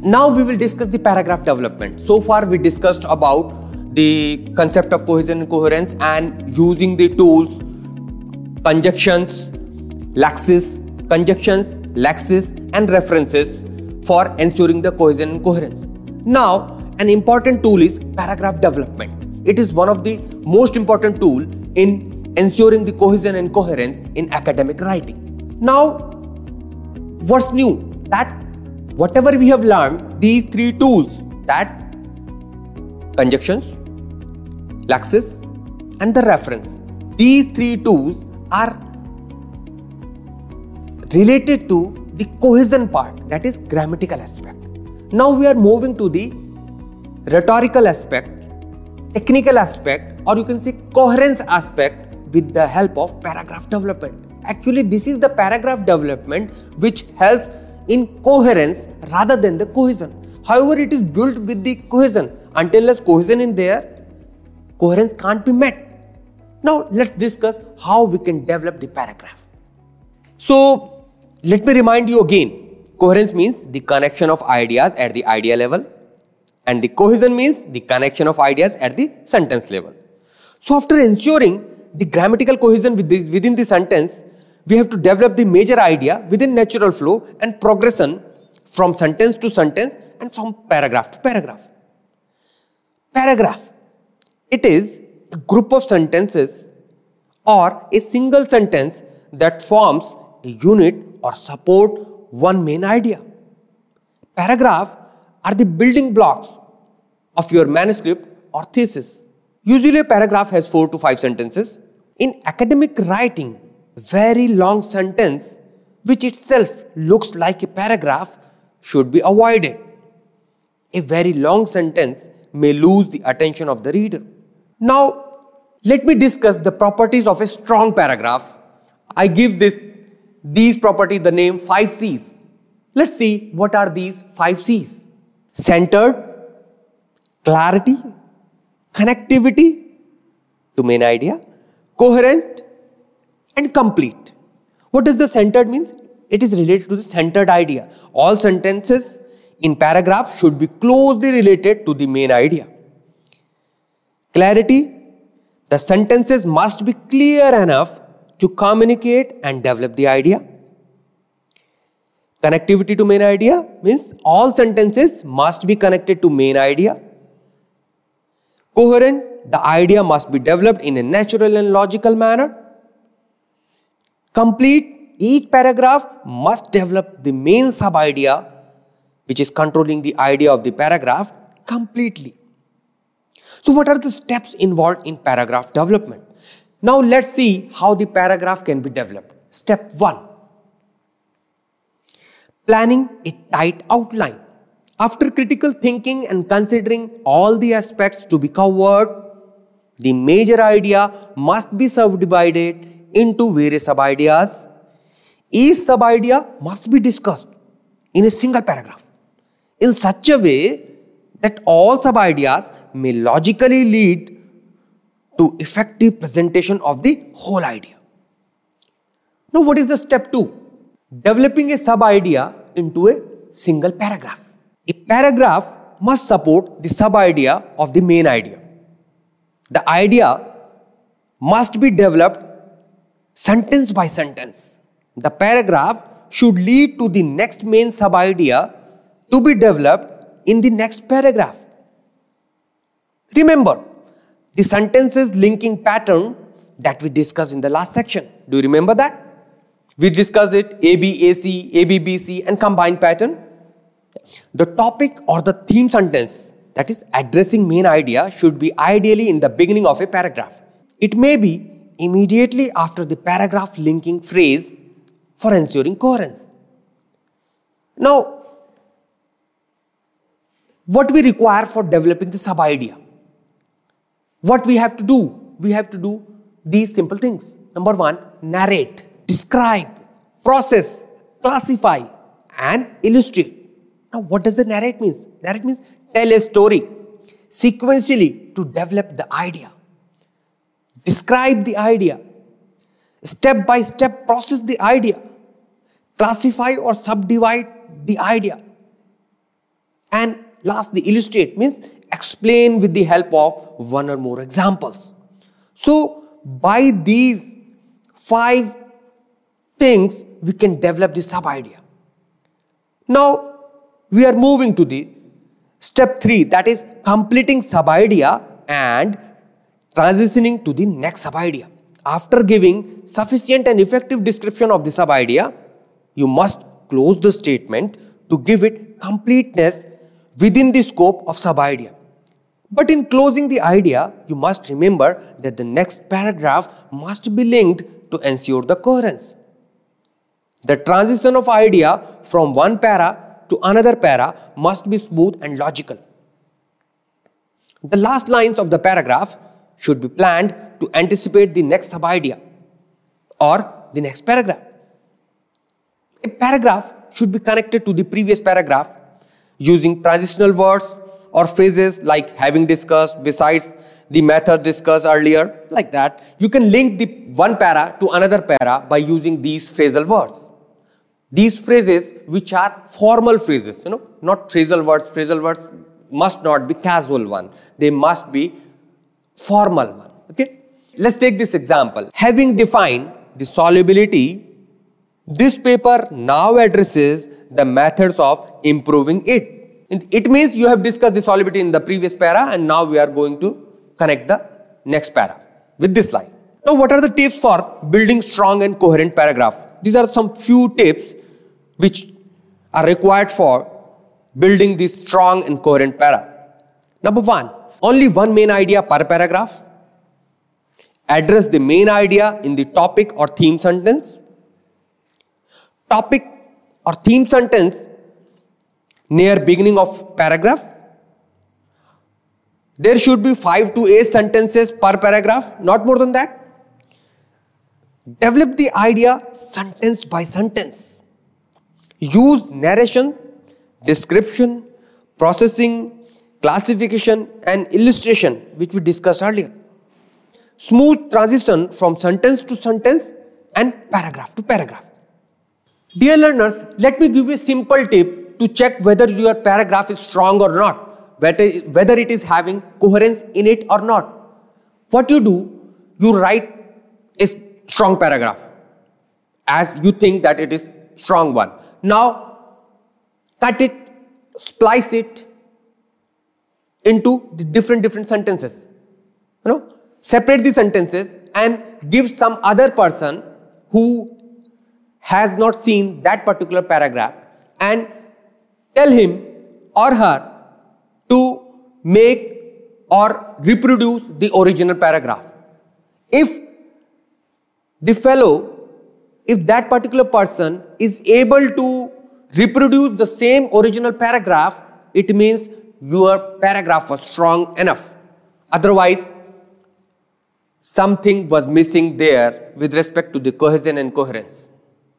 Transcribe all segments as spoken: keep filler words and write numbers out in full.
Now we will discuss the paragraph development. So far we discussed about the concept of cohesion and coherence and using the tools conjunctions, lexis, conjunctions, lexis and references for ensuring the cohesion and coherence. Now an important tool is paragraph development. It is one of the most important tool in ensuring the cohesion and coherence in academic writing. Now what's new? That whatever we have learned, these three tools, that conjunctions, lexis and the reference, these three tools are related to the cohesion part, that is grammatical aspect. Now we are moving to the rhetorical aspect, technical aspect, or you can say coherence aspect with the help of paragraph development. Actually, this is the paragraph development which helps in coherence rather than the cohesion. However, it is built with the cohesion. Until as cohesion is there, coherence can't be met. Now let's discuss how we can develop the paragraph. So let me remind you again. Coherence means the connection of ideas at the idea level, and the cohesion means the connection of ideas at the sentence level. So after ensuring the grammatical cohesion within the sentence, we have to develop the major idea within natural flow and progression from sentence to sentence and from paragraph to paragraph. Paragraph. It is a group of sentences or a single sentence that forms a unit or support one main idea. Paragraph are the building blocks of your manuscript or thesis. Usually a paragraph has four to five sentences. In academic writing, very long sentence which itself looks like a paragraph should be avoided. A very long sentence may lose the attention of the reader. Now, let me discuss the properties of a strong paragraph. I give this these properties the name five C's. Let's see what are these five C's. Centered, clarity, connectivity to main idea, coherent and complete. What does the centered means? It is related to the centered idea. All sentences in paragraph should be closely related to the main idea. Clarity. The sentences must be clear enough to communicate and develop the idea. Connectivity to main idea means all sentences must be connected to main idea. Coherent. The idea must be developed in a natural and logical manner. Complete. Each paragraph must develop the main sub-idea which is controlling the idea of the paragraph completely. So what are the steps involved in paragraph development? Now let's see how the paragraph can be developed. Step one. Planning a tight outline. After critical thinking and considering all the aspects to be covered, the major idea must be subdivided into various sub-ideas. Each sub-idea must be discussed in a single paragraph in such a way that all sub-ideas may logically lead to effective presentation of the whole idea. Now what is the step two? Developing a sub-idea into a single paragraph. A paragraph must support the sub-idea of the main idea. The idea must be developed sentence by sentence. The paragraph should lead to the next main sub-idea to be developed in the next paragraph. Remember the sentences linking pattern that we discussed in the last section. Do you remember that? We discussed it A B A C, A B B C and combined pattern. The topic or the theme sentence, that is addressing main idea, should be ideally in the beginning of a paragraph. It may be immediately after the paragraph linking phrase for ensuring coherence. Now, what we require for developing the sub-idea? What we have to do? We have to do these simple things. Number one, narrate, describe, process, classify and illustrate. Now, what does the narrate mean? Narrate means tell a story sequentially to develop the idea. Describe the idea. Step by step process the idea. Classify or subdivide the idea. And lastly, illustrate means explain with the help of one or more examples. So by these five things, we can develop the sub-idea. Now we are moving to the step three, that is completing sub-idea and transitioning to the next sub-idea. After giving sufficient and effective description of the sub-idea, you must close the statement to give it completeness within the scope of sub-idea. But in closing the idea, you must remember that the next paragraph must be linked to ensure the coherence. The transition of idea from one para to another para must be smooth and logical. The last lines of the paragraph should be planned to anticipate the next sub-idea or the next paragraph. A paragraph should be connected to the previous paragraph using transitional words or phrases like having discussed, besides, the method discussed earlier, like that. You can link the one para to another para by using these phrasal words. These phrases which are formal phrases, you know, not phrasal words. Phrasal words must not be casual one. They must be formal one. Okay. Let's take this example. Having defined the solubility, this paper now addresses the methods of improving it. It means you have discussed the solubility in the previous para and now we are going to connect the next para with this line. Now what are the tips for building strong and coherent paragraph? These are some few tips which are required for building this strong and coherent para. Number one, only one main idea per paragraph. Address the main idea in the topic or theme sentence. Topic or theme sentence near beginning of paragraph. There should be five to eight sentences per paragraph, not more than that. Develop the idea sentence by sentence. Use narration, description, processing, classification and illustration, which we discussed earlier. Smooth transition from sentence to sentence and paragraph to paragraph. Dear learners, let me give you a simple tip to check whether your paragraph is strong or not, whether it is having coherence in it or not. What you do, you write a strong paragraph as you think that it is strong one. Now, cut it, splice it into the different different sentences. You know, separate the sentences and give some other person who has not seen that particular paragraph and tell him or her to make or reproduce the original paragraph. If the fellow, if that particular person is able to reproduce the same original paragraph, it means your paragraph was strong enough. Otherwise, something was missing there with respect to the cohesion and coherence.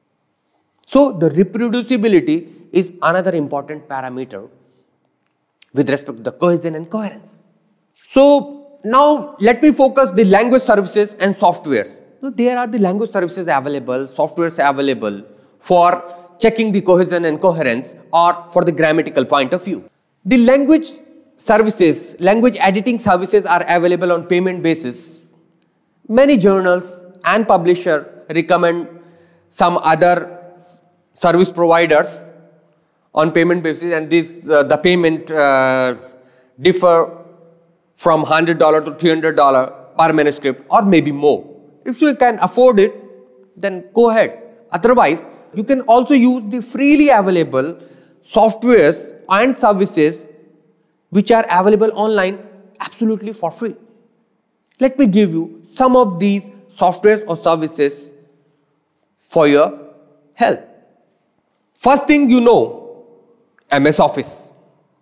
So, the reproducibility is another important parameter with respect to the cohesion and coherence. So, now let me focus the language services and softwares. So, there are the language services available, softwares available for checking the cohesion and coherence or for the grammatical point of view. The language services, language editing services are available on payment basis. Many journals and publishers recommend some other service providers on payment basis, and this uh, the payment uh, differ from one hundred dollars to three hundred dollars per manuscript or maybe more. If you can afford it, then go ahead. Otherwise, you can also use the freely available softwares and services which are available online absolutely for free. Let me give you some of these softwares or services for your help. First thing you know, M S Office.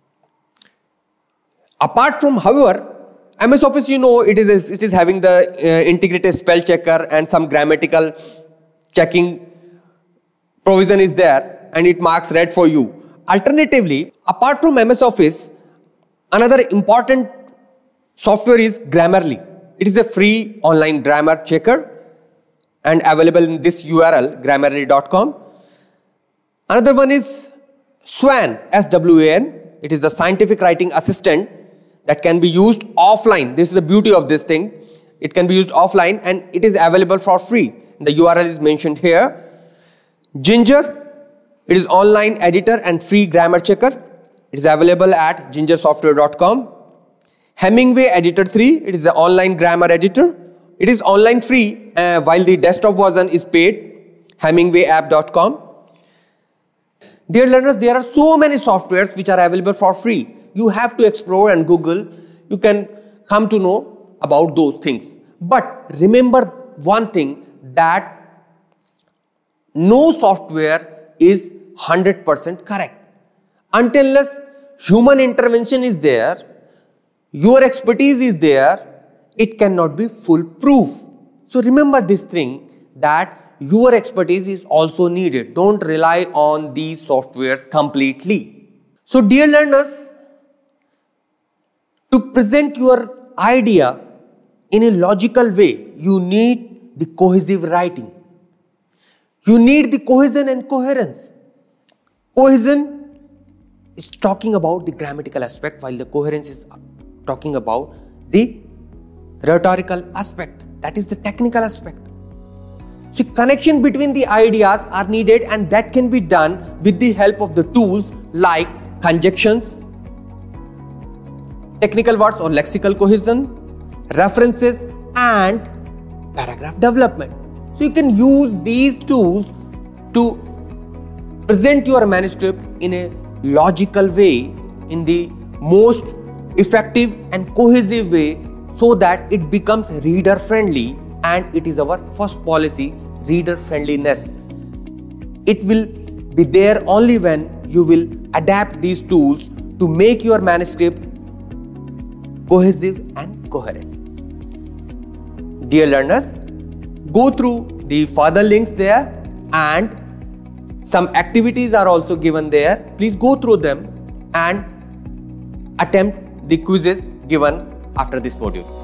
Apart from, however, M S Office, you know, it is it is having the uh, integrated spell checker and some grammatical checking provision is there and it marks red for you. Alternatively, apart from M S Office, another important software is Grammarly. It is a free online grammar checker and available in this U R L, grammarly dot com. Another one is Swan, S W A N. It is the scientific writing assistant that can be used offline. This is the beauty of this thing. It can be used offline and it is available for free. The U R L is mentioned here. Ginger, it is online editor and free grammar checker. It is available at ginger software dot com. Hemingway Editor three, it is the online grammar editor. It is online free uh, while the desktop version is paid. hemingway app dot com. Dear learners, there are so many softwares which are available for free. You have to explore and Google. You can come to know about those things. But remember one thing, that no software is one hundred percent correct. Until unless human intervention is there, your expertise is there, it cannot be foolproof. So remember this thing, that your expertise is also needed. Don't rely on these softwares completely. So dear learners, to present your idea in a logical way, you need the cohesive writing. You need the cohesion and coherence. Cohesion is talking about the grammatical aspect, while the coherence is talking about the rhetorical aspect, that is the technical aspect. So connection between the ideas are needed, and that can be done with the help of the tools like conjunctions, technical words or lexical cohesion, references and paragraph development. So you can use these tools to present your manuscript in a logical way, in the most effective and cohesive way, so that it becomes reader friendly, and it is our first policy, reader friendliness. It will be there only when you will adapt these tools to make your manuscript cohesive and coherent. Dear learners, go through the further links there, and some activities are also given there. Please go through them and attempt the quizzes given after this module.